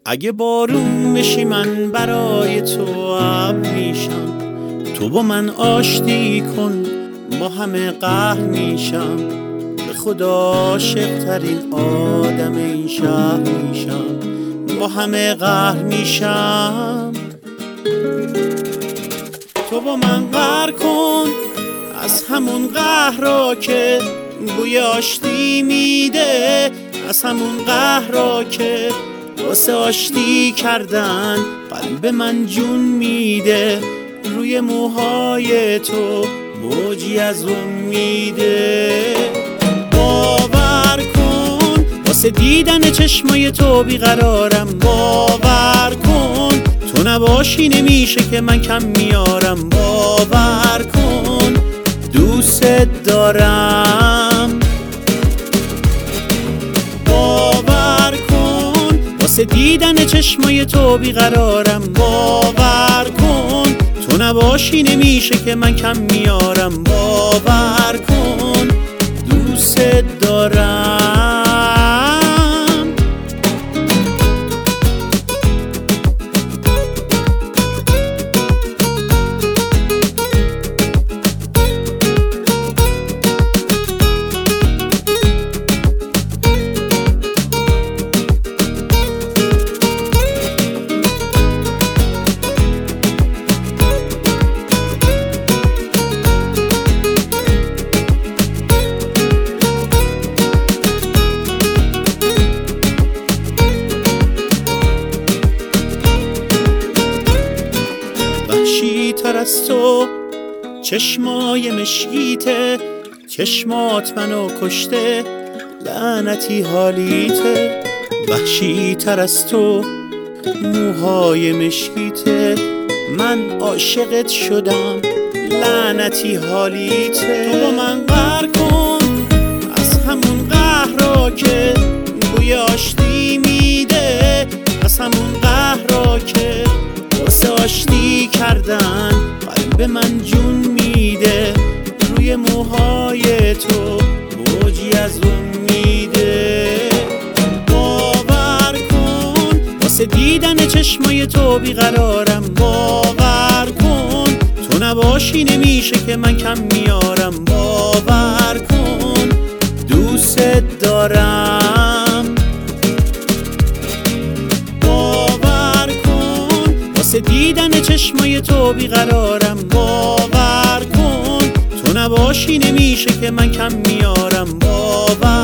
اگه بارون بشی من برای تو ابر میشم، تو با من آشتی کن با همه قهر میشم، به خدا عاشق ترین آدم این شهر میشم، با همه قهر میشم. تو با من قهر کن از همون قهرا که بوی آشتی میده، از همون قهرا که واسه آشتی کردن قلب من جون میده، روی موهای تو موجی از امیده. باور کن واسه دیدن چشمای تو بیقرارم، باور کن تو نباشی نمیشه که من کم میارم، باور کن دوست دارم. باور کن واسه دیدن چشمای تو بیقرارم، باور کن تو نباشی نمیشه که من کم میارم، باور کن دوست دارم. وحشی تر از تو چشمای مشکیته، چشمات منو کشته لعنتی حالیته. وحشی تر از تو موهای مشکیته، من عاشقت شدم لعنتی حالیته. تو با من قهر کن از همون قهرا که بوی آشتی میده، از همون قهرا که واسه آشتی کردن قلب من جون میده، روی موهای تو موجی از امیده. باور کن واسه دیدن چشمای تو بیقرارم، باور کن تو نباشی نمیشه که من کم میارم، باور کن دوست دارم. واسه دیدن چشمای تو بیقرارم، باور کن تو نباشی نمیشه که من کم میارم، باور